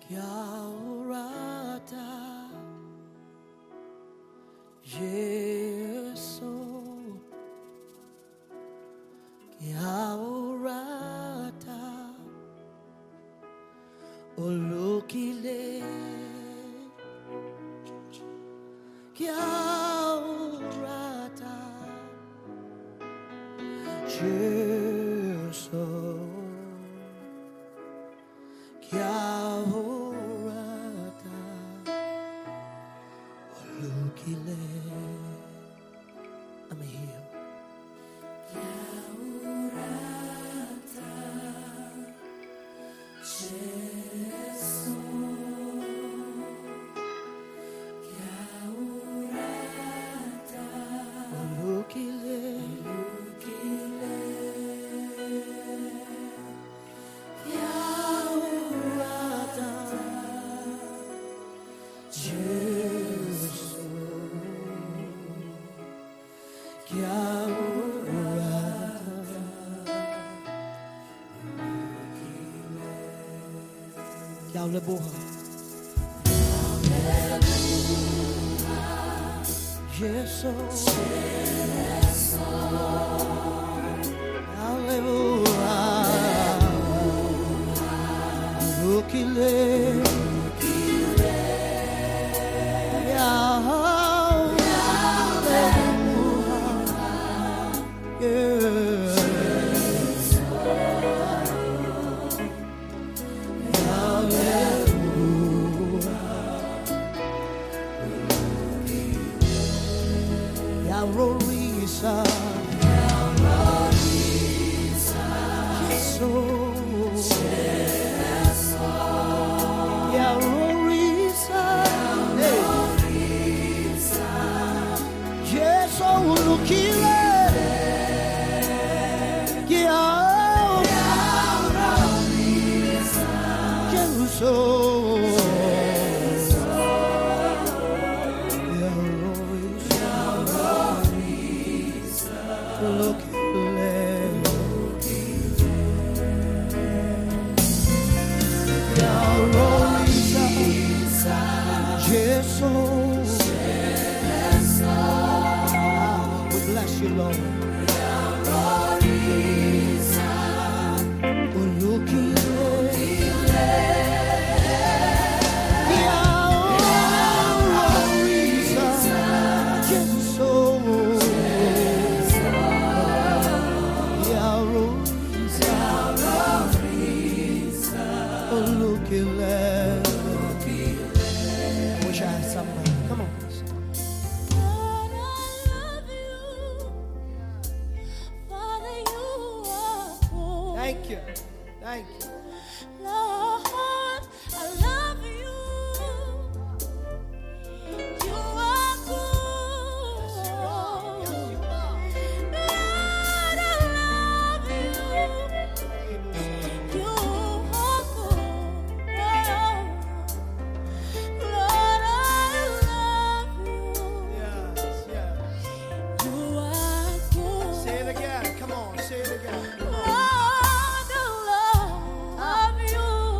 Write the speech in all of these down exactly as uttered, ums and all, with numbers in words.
Yaurata Yeso Yaurata Olukile Yaurata Yeso Yaurata Olukile. I'm here. Yaurata Yeso Yaurata Olukile Olukile Yaurata Yeso Yaurata Yaulebuha Yeso Yaulebuha Olukile Yaurorisa Yaurorisa Yeso Yeso Yaurorisa Yaurorisa Yeso Ulukile Yaurorisa Yeso We bless you, Lord. I wish I had somebody. Come on. Lord, I love you. Father, you are good. Thank you. Thank you. Lord, I love you. You are good. Lord, I love you. You are good. Lord, I love you. Yes, yes. You are good. Say it again. Come on. Say it again. Come on. Lord, I love you.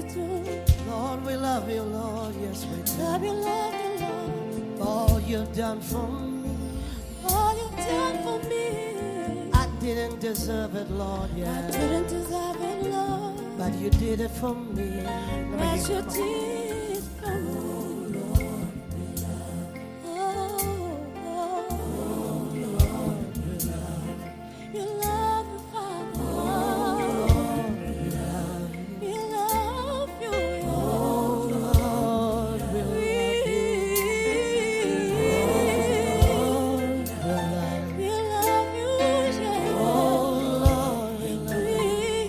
do. Lord, we love you, Lord. Yes, we do. Love you, love you, Lord. All you've done for me. All you've done for me. I didn't deserve it, Lord, I yeah. didn't deserve it, Lord. But you did it for me. Let me But hear you it. did for me. Oh, oh, you love me, Father. We love you, Oh, Lord, we love you. we love you, yeah. Oh, Lord, we love you.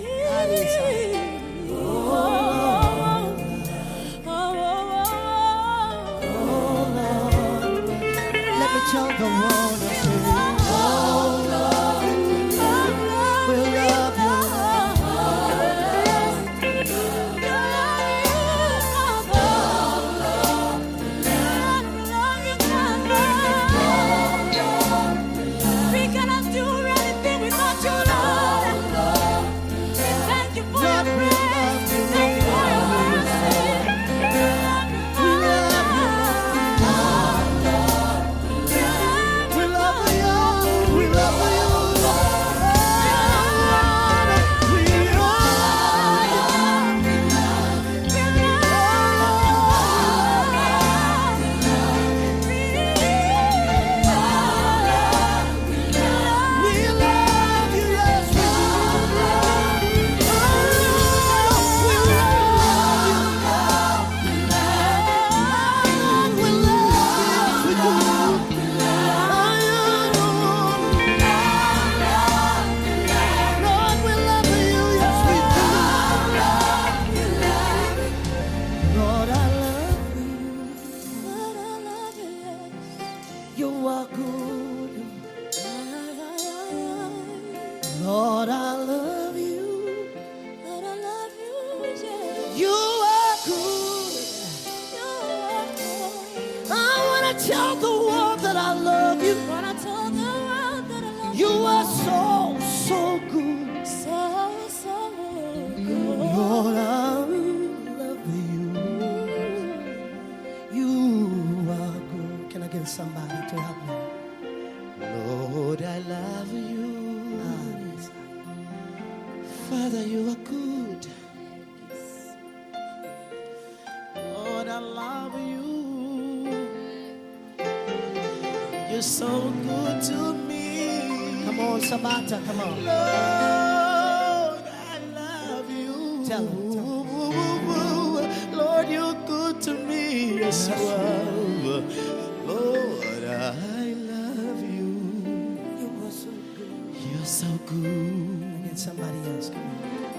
Let me tell the world I say, oh, Lord, we love you. We cannot do anything without you, Lord. Thank you for your grace. Thank you for your mercy. We love you. We love you. We love you. Lord. We We love you. Yes, we do. Oh, we love you. Lord, we love you. Yes, we do. Lord, we love you. Yes, we do. Lord, I love you. You are good. Lord, I love you. You are good. I want to tell the world that I love you. You are so, so good. Lord, I love you. You are good. Can I get somebody to help me? Lord, I love you. Father, you are good. Lord, I love you. You're so good to me. Come on, Sabata, come on. Lord, I love you. Tell him, tell him. Lord, you're good to me. Yes, you are. Lord, I love you. You are so good. You're so good. And somebody else, come on.